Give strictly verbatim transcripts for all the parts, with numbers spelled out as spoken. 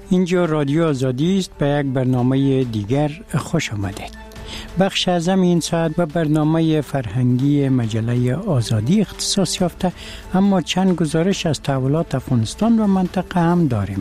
اینجا رادیو آزادی است. به یک برنامه دیگر خوش آمدید. بخش اعظم این ساعت به برنامه فرهنگی مجله آزادی اختصاص یافته، اما چند گزارش از تحولات افغانستان و منطقه هم داریم.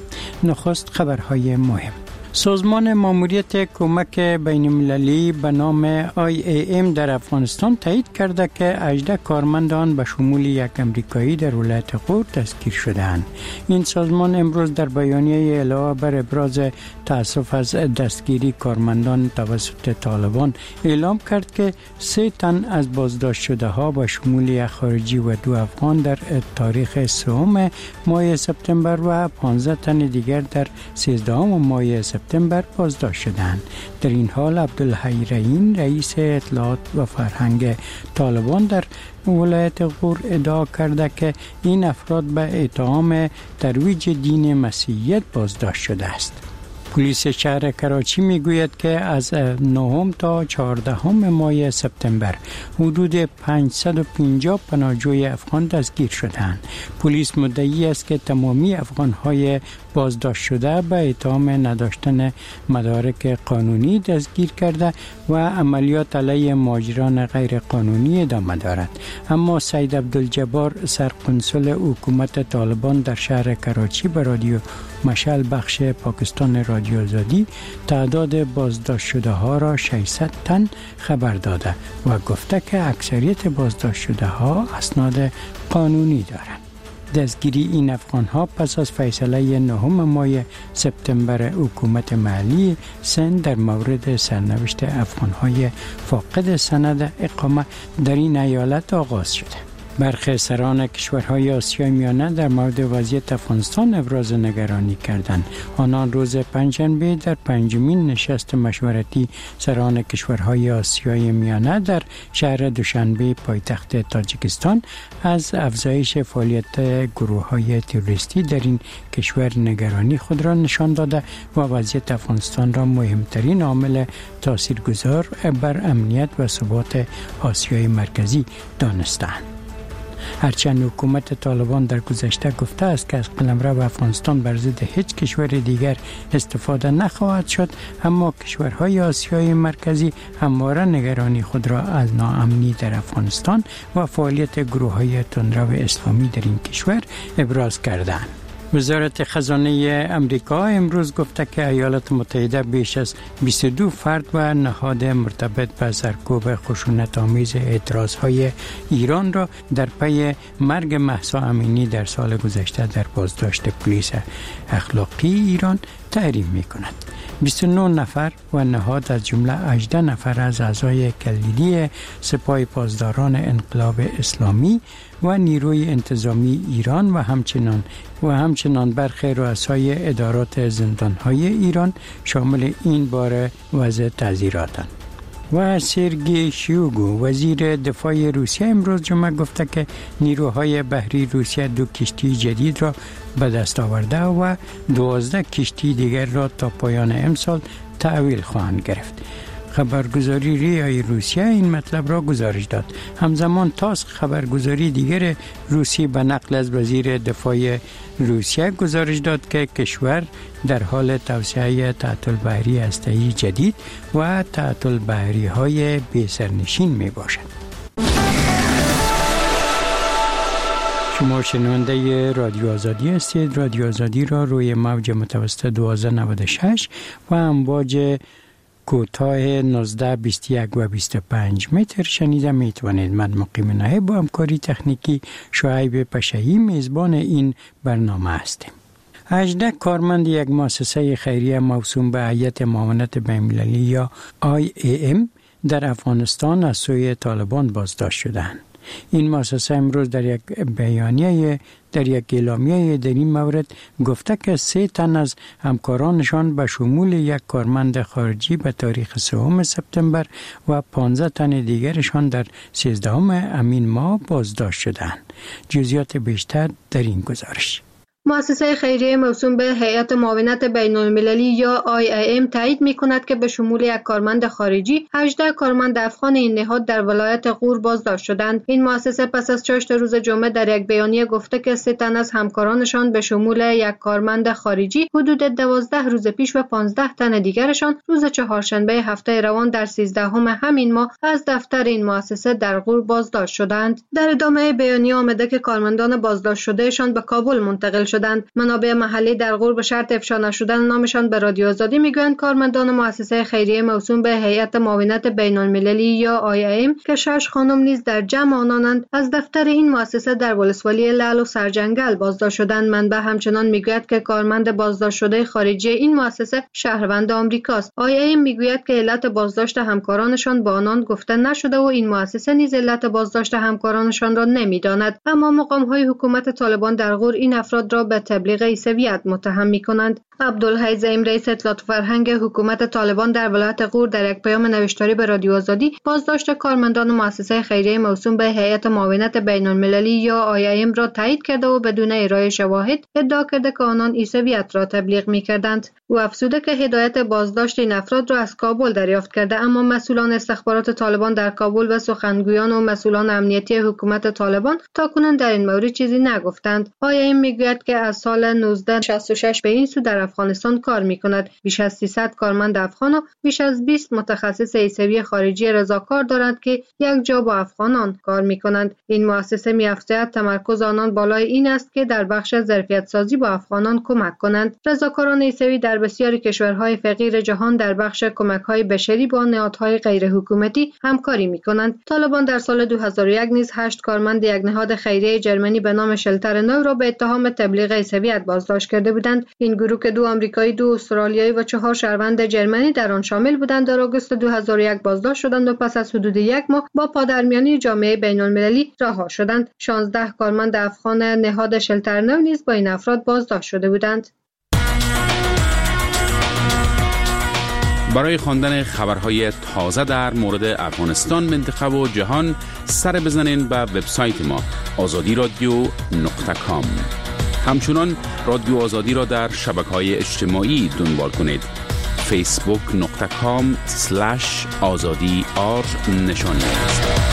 نخست خبرهای مهم. سازمان ماموریت کمک بین المللی به نام آی ای ام در افغانستان تایید کرده که هجده کارمندان به شمول یک امریکایی در ولایت غور دستگیر شدند. این سازمان امروز در بیانیه علاوه بر ابراز تأسف از دستگیری کارمندان توسط طالبان اعلام کرد که سه تن از بازداشت شده ها به شمول یک خارجی و دو افغان در تاریخ سوم ماه سپتامبر و پانزده تن دیگر در سیزدهم ماه سپتامبر سپتامبر بازداشت شدند. در این حال عبدالحی رئین رئیس اطلاعات و فرهنگ طالبان در ولایت غور ادعا کرده که این افراد به اتهام ترویج دین مسیحیت بازداشت شده است. پلیس شهر کراچی میگوید که از نهم تا چهاردهم ماه سپتامبر حدود پانصد و پنجاه پناهجوی افغان دستگیر شدند. پلیس مدعی است که تمامی افغان‌های بازداشت شده به اتهام نداشتن مدارک قانونی دستگیر کرده و عملیات علیه مهاجران غیر قانونی ادامه دارد. اما سید عبدالجبار سرقنصل حکومت طالبان در شهر کراچی به رادیو مشعل بخش پاکستان رادیو آزادی تعداد بازداشت شده ها را ششصد تن خبر داده و گفته که اکثریت بازداشت شده ها اسناد قانونی دارند. دستگیری این افغان ها پس از فیصله نهم ماه سپتامبر حکومت محلی سند در مورد سرنوشت افغان های فاقد سند اقامه در این ایالت آغاز شده. برخی سران کشورهای آسیای میانه در مورد وضعیت افغانستان ابراز نگرانی کردند. آنان روز پنجشنبه در پنجمین نشست مشورتی سران کشورهای آسیای میانه در شهر دوشنبه پایتخت تاجیکستان از افزایش فعالیت گروه‌های تروریستی در این کشور نگرانی خود را نشان داده و وضعیت افغانستان را مهمترین عامل تاثیرگذار بر امنیت و ثبات آسیای مرکزی دانستند. هرچند حکومت طالبان در گذشته گفته است که از قلمرو افغانستان بر ضد هیچ کشور دیگر استفاده نخواهد شد، اما کشورهای آسیای مرکزی همواره نگرانی خود را از ناامنی در افغانستان و فعالیت گروه‌های تندرو اسلامی در این کشور ابراز کردند. وزارت خزانه امریکا امروز گفته که ایالات متحده بیش از بیست و دو فرد و نهاد مرتبط به سرکوب خشونت‌آمیز اعتراضهای ایران را در پی مرگ مهسا امینی در سال گذشته در بازداشت پلیس اخلاقی ایران تحریم می‌کند. بیست و نه نفر و نهاد از جمله هجده نفر از اعضای کلیدی سپاه پاسداران انقلاب اسلامی و نیروی انتظامی ایران و همچنان و همچنان برخی رؤسای ادارات زندان‌های ایران شامل این بار وضع تعزیراتند. و سرگئی شویگو وزیر دفاع روسیه امروز جمعه گفته که نیروهای بحری روسیه دو کشتی جدید را به دست آورده و دوازده کشتی دیگر را تا پایان امسال تحویل خواهند گرفت. خبرگزاری ریای روسیه این مطلب را گزارش داد. همزمان تاس خبرگزاری دیگر روسی به نقل از وزیر دفاع روسیه گزارش داد که کشور در حال توسعه تعطیل بحری هسته‌ای جدید و تعطیل بحری های بی سرنشین می باشد. شما شنونده رادیو آزادی هستید. رادیو آزادی را روی موج متوسط دوازده نود و شش و امواج کوتاه نوزده بیست و یک و بیست و پنج متر شنیده می توانید. من مقیم نایب با همکاری تکنیکی شعیب پشهی میزبان این برنامه هستیم. هجده کارمند یک مؤسسه خیریه موسوم به هیئت معاونت بین‌المللی یا آی ای ام در افغانستان از سوی طالبان بازداشت شدند. این مؤسسه امروز در یک بیانیه در یک اعلامیه در این مورد گفته که سه تن از همکارانشان به شمول یک کارمند خارجی به تاریخ سوم سپتامبر و پانزده تن دیگرشان در سیزدهم همین ماه بازداشت شدند. جزئیات بیشتر در این گزارش. مؤسسه خیریه موسوم به هیئت معاونت بین المللی یا آی ای ام تایید می‌کند که به شمول یک کارمند خارجی هجده کارمند افغان این نهاد در ولایت غور بازداشت شدند. این مؤسسه پس از چاشت روز جمعه در یک بیانیه گفته که سه تن از همکارانشان به شمول یک کارمند خارجی حدود دوازده روز پیش و پانزده تن دیگرشان روز چهارشنبه هفته روان در سیزدهم همین ماه از دفتر این مؤسسه در غور بازداشت شدند. در ادامه بیانیه آمده که کارمندان بازداشت شدهشان به کابل منتقل شدند. منابع محلی در غور به شرط افشا نشدن نامشان به رادیو آزادی میگویند کارمندان مؤسسه خیریه موسوم به هیئت معاونت بین المللی یا آی ای ام که شش خانم نیز در جمع آنانند از دفتر این مؤسسه در ولسوالی لعل و سرجنگل بازداشت شدند. منبع همچنان میگوید که کارمند بازداشت شده خارجی این مؤسسه شهروند آمریکاست. آی ای ام میگوید که علت بازداشت همکارانشان با آنان گفته نشده و این مؤسسه نیز علت بازداشت همکارانشان را نمیداند. اما مقام‌های حکومت طالبان در غور این افراد را به تبلیغ عیسویت متهم می‌کنند. عبدالحی زعیم رئیس اطلاعات فرهنگ حکومت طالبان در ولایت غور در یک پیام نوشتاری به رادیو آزادی بازداشت کارمندان مؤسسه خیریه موسوم به هیئت معاونت بین المللی یا آی ای ام را تایید کرده و بدون ارائه شواهد ادعا کرده که آنان عیسویت را تبلیغ می‌کردند. او افزوده که هدایت بازداشت این افراد را از کابل دریافت کرده، اما مسئولان استخبارات طالبان در کابل و سخنگویان و مسئولان امنیتی حکومت طالبان تاکنون در این مورد چیزی نگفتند. آی ای ام میگوید که از سال نوزده شصت و شش به این سو در افغانستان کار می‌کند. بیش از سیصد کارمند افغان و بیش از بیست متخصص عیسوی خارجی رضاکار دارند که یک جا با افغانان کار می‌کنند. این مؤسسه می‌افزاید تمرکز آنان بالای این است که در بخش ظرفیت سازی با افغانان کمک کنند. رضاکاران عیسوی در بسیاری کشورهای فقیر جهان در بخش کمک‌های بشری با نهادهای غیرحکومتی همکاری می‌کنند. طالبان در سال دو هزار و یک نیز هشت کارمند یک نهاد خیریه جرمنی به نام شلتر نو را به اتهام تبلیغ عیسویت بازداشت کرده بودند. این گروه که دو آمریکایی، دو استرالیایی و چهار شهروند جرمنی در آن شامل بودند در آگوست دو هزار و یک بازداشت شدند و پس از حدود یک ماه با پادرمیانی جامعه بین‌المللی رها شدند. شانزده کارمند افغان نهاد شلتر نو نیز با این افراد بازداشت شده بودند. برای خواندن خبرهای تازه در مورد افغانستان، منطقه و جهان سر بزنین به وبسایت ما آزادی رادیو نقطه کام. همچنان رادیو آزادی را در شبکه‌های اجتماعی دنبال کنید. فیسبوک نقطه کام سلش آزادی آر نشانی است.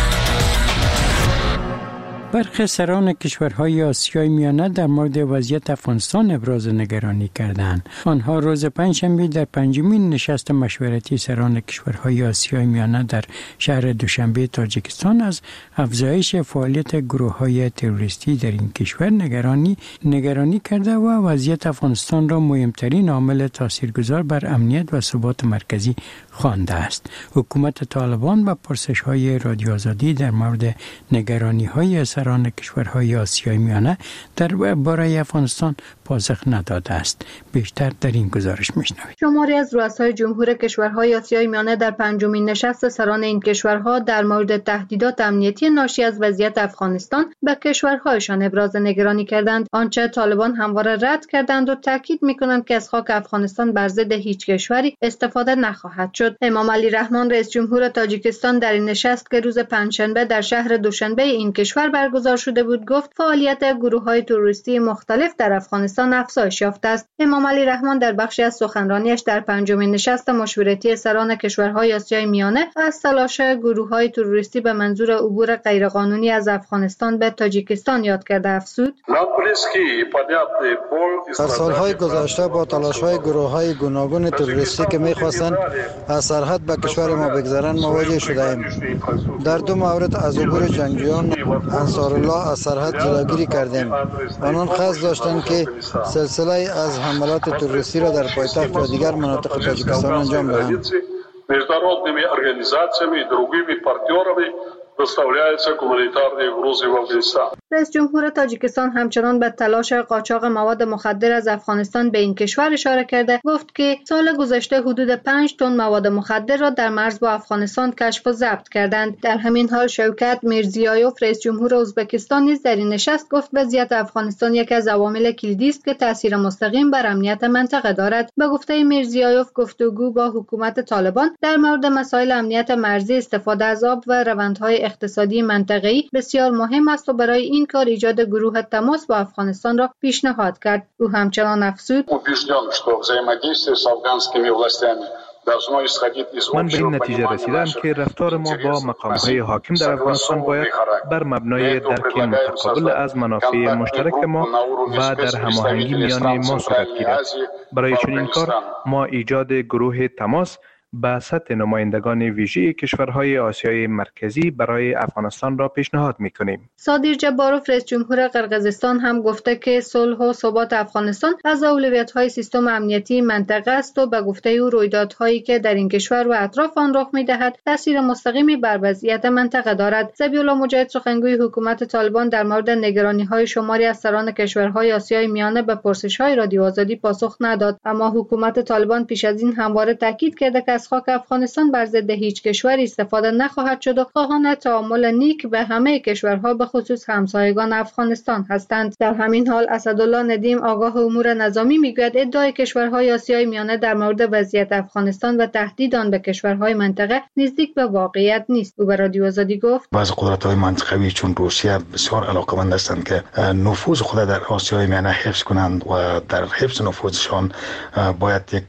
برخی سران کشورهای آسیای میانه در مورد وضعیت افغانستان ابراز نگرانی کردند. آنها روز پنجشنبه در پنجمین نشست مشورتی سران کشورهای آسیای میانه در شهر دوشنبه تاجیکستان از افزایش فعالیت گروه‌های تروریستی در این کشور نگرانی نگرانی کرده و وضعیت افغانستان را مهمترین عامل تاثیرگذار بر امنیت و ثبات مرکزی خوانده است. حکومت طالبان با پرسش‌های رادیو آزادی در مورد نگرانی‌های سران کشورهای آسیای میانه درباره افغانستان پاسخ نداده است. بیشتر در این گزارش میشنوید. شماری از رؤسای جمهور کشورهای آسیای میانه در پنجمین نشست سران این کشورها در مورد تهدیدات امنیتی ناشی از وضعیت افغانستان به کشورهایشان ابراز نگرانی کردند. آنچه طالبان همواره رد کردند و تاکید میکنند که از خاک افغانستان بر ضد هیچ کشوری استفاده نخواهد شد. امام علی رحمان رئیس جمهور تاجیکستان در این نشست که روز پنجشنبه در شهر دوشنبه این کشور برگزار شده بود گفت فعالیت گروه‌های تروریستی مختلف در افغانستان افزایش یافته است. امام علی رحمان در بخشی از سخنرانیش در پنجمین نشست مشورتی سران کشورهای آسیای میانه از تلاش گروه‌های تروریستی به منظور عبور غیرقانونی از افغانستان به تاجیکستان یاد کرده افزود: در سالهای گذشته با تلاش‌های گروه‌های گوناگون تروریستی که می‌خواستند از سرحد به کشور ما بگذرند مواجه شده‌ایم. در دو مورد از عبور جنگجویان انصارالله از سرحد جلوگیری کردیم. آنان قصد داشتند که سلسله از حملات تروریستی را در پایتخت و دیگر مناطق تاجیکستان انجام دهند. международными организациями и другими партнерами доставляется гуманитарные грузы в Афганистан. رئیس جمهور تاجیکستان همچنان به تلاش قاچاق مواد مخدر از افغانستان به این کشور اشاره کرده. گفت که سال گذشته حدود پنج تن مواد مخدر را در مرز با افغانستان کشف و ضبط کردند. در همین حال شوکت میرزیایوف رئیس جمهور ازبکستان نیز در این نشست گفت وضعیت افغانستان یک از عوامل کلیدی است که تاثیر مستقیم بر امنیت منطقه دارد. به گفته میرزیایوف گفتگو با حکومت طالبان در مورد مسائل امنیت مرزی، استفاده از آب و روندهای اقتصادی منطقه‌ای بسیار مهم است و برای این این کار ایجاد گروه تماس با افغانستان را پیشنهاد کرد. او همچنان افزود: من به این نتیجه رسیدم که رفتار ما با مقام‌های حاکم در افغانستان باید بر مبنای درک متقابل از منافع مشترک ما و در هماهنگی میان ما صورت گیرد. برای چنین کار ما ایجاد گروه تماس به سطح نمایندگان ویژه کشورهای آسیای مرکزی برای افغانستان را پیشنهاد می‌کنیم. صادر جباروف رئیس جمهور قرقیزستان هم گفته که صلح و ثبات افغانستان از اولویت‌های سیستم امنیتی منطقه است و به گفته او رویدادهایی که در این کشور و اطراف آن رخ می‌دهد تاثیر مستقیمی بر وضعیت منطقه دارد. ذبیح‌الله مجاهد سخنگوی حکومت طالبان در مورد نگرانی‌های شماری از سران کشورهای آسیای میانه به پرسش‌های رادیو آزادی پاسخ نداد، اما حکومت طالبان پیش از این همواره تاکید کرده که از خاک افغانستان بر ضد هیچ کشوری استفاده نخواهد شد و خواهان تعامل نیک به همه کشورها به خصوص همسایگان افغانستان هستند. در همین حال اسدالله ندیم آگاه امور نظامی میگوید ادعای کشورهای آسیای میانه در مورد وضعیت افغانستان و تهدید آن به کشورهای منطقه نزدیک به واقعیت نیست. او به رادیو آزادی گفت: بعض قدرت‌های منطقوی چون روسیه بسیار علاقه‌مند هستند که نفوذ خود در آسیای میانه حفظ کنند و در حفظ نفوذشان باید یک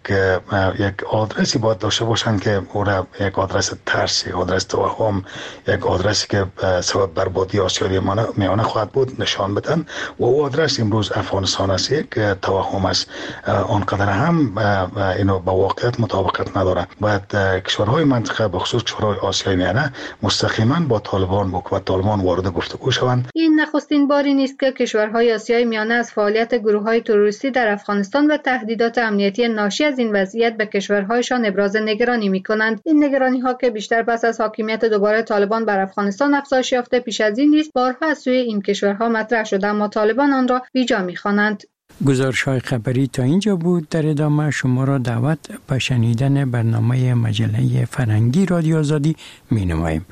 یک آدرسی باید داشته باشند که او را یک آدرس ترس، یک آدرس توهم، یک آدرسی که سبب بربادی آسیای میانه خواهد بود نشان بدن و او آدرس امروز افغانستان است. یک توهم است، آنقدر هم اینو با واقعیت مطابقت نداره. باید کشورهای منطقه به خصوص کشورهای آسیای میانه مستقیما با طالبان با طالبان وارد گفتگو شوند. این نخستین باری نیست که کشورهای آسیای میانه از فعالیت گروه‌های تروریستی در افغانستان و تهدیدات امنیتی ناشی از این وضعیت به کشورهایشان ابراز نگرانی می‌کنند. این نگرانی‌ها که بیشتر پس از حاکمیت دوباره طالبان بر افغانستان افزایش یافته پیش از این نیست بارها از سوی این کشورها مطرح شده، اما طالبان آن را بیجا می‌خوانند. گزارش‌های خبری تا اینجا بود. در ادامه شما را دعوت به شنیدن برنامه مجله فرهنگی رادیو آزادی می‌نماییم.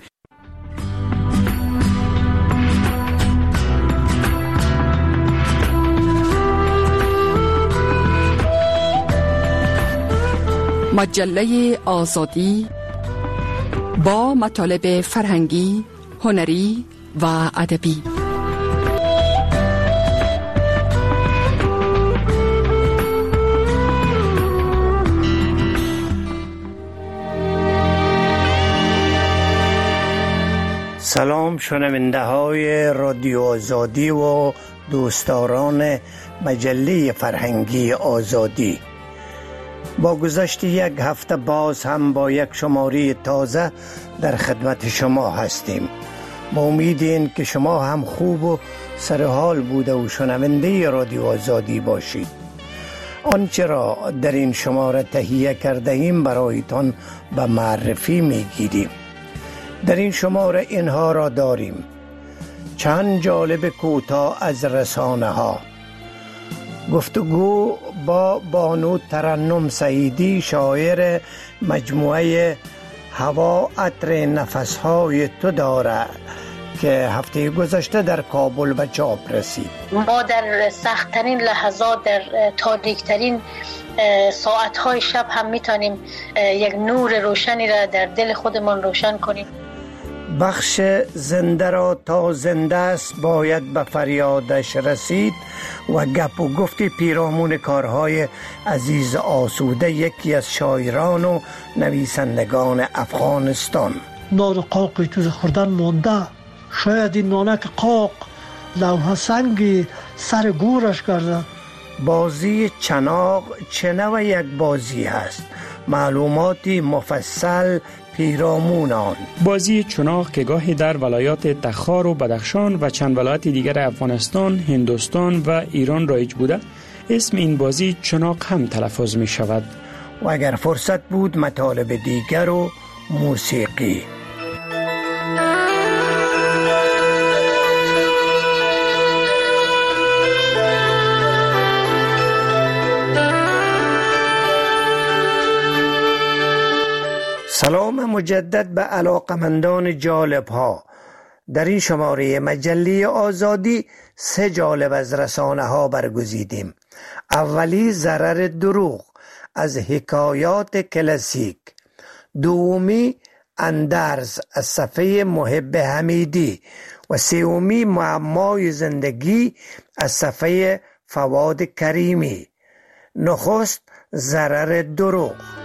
مجله آزادی با مطالب فرهنگی، هنری و ادبی. سلام شنونده های رادیو آزادی و دوستداران مجله فرهنگی آزادی. با گذشت یک هفته باز هم با یک شماره تازه در خدمت شما هستیم. با امید این که شما هم خوب و سرحال بوده و شنونده رادیو آزادی باشید. آنچه را در این شماره تهیه کرده ایم برایتان به معرفی میگیریم. در این شماره اینها را داریم: چند جالب کوتاه از رسانه ها، گفتگو با بانو ترنم سعیدی شاعر مجموعه هوا عطر نفسهای تو داره که هفته گذشته در کابل به چاپ رسید. ما در سخت‌ترین لحظات، در تاریک‌ترین ساعت‌های شب هم می‌تونیم یک نور روشنی را در دل خودمان روشن کنیم. بخش زنده را تا زنده است باید به فریادش رسید و گپ و گفت پیرامون کارهای عزیز آسوده، یکی از شاعران و نویسندگان افغانستان. نان قاقی تو خوردن مونده، شاید این نانک قاق لوح سنگی سر گورش کرده. بازی چناق چه نوع یک بازی هست؟ معلوماتی مفصل پیرامون آن. بازی چناق که گاهی در ولایات تخار و بدخشان و چند ولایت دیگر افغانستان، هندوستان و ایران رایج بوده، اسم این بازی چناق هم تلفظ می شود. و اگر فرصت بود مطالب دیگر و موسیقی. سلام مجدد به علاقمندان جالب ها. در این شماره مجله آزادی سه جالب از رسانه ها برگزیدیم. اولی ضرر دروغ از حکایات کلاسیک، دومی اندرز از صفحه محب حمیدی و سومی معمای زندگی از صفحه فواد کریمی. نخست ضرر دروغ.